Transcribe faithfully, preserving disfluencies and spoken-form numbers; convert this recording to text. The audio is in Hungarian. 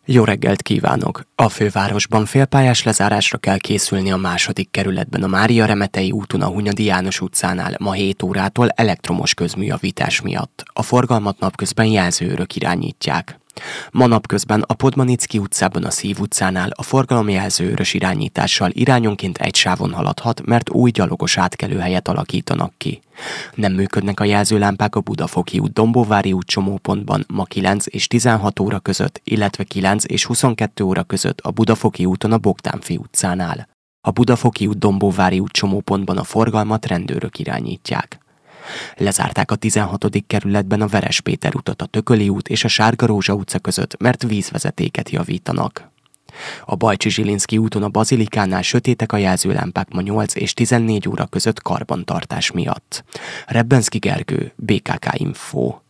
Jó reggelt kívánok! A fővárosban félpályás lezárásra kell készülni a második kerületben a Mária Remetei úton a Hunyadi János utcánál ma hét órától elektromos közműjavítás miatt. A forgalmat napközben jelzőőrök irányítják. Ma napközben a Podmanicki utcában a Szív utcánál a forgalom jelzőőrös irányítással irányonként egy sávon haladhat, mert új gyalogos átkelőhelyet alakítanak ki. Nem működnek a jelzőlámpák a Budafoki út Dombóvári út csomópontban ma kilenc és tizenhat óra között, illetve kilenc és huszonkettő óra között a Budafoki úton a Bogdánfi utcánál. A Budafoki út Dombóvári út csomópontban a forgalmat rendőrök irányítják. Lezárták a tizenhatodik kerületben a Veres Péter utat a Tököli út és a Sárga Rózsa utca között, mert vízvezetéket javítanak. A Bajcsi Zsilinszky úton a Bazilikánál sötétek a jelzőlámpák ma nyolc és tizennégy óra között karbantartás miatt. Rebbenszky Gergő, bé ká ká Info.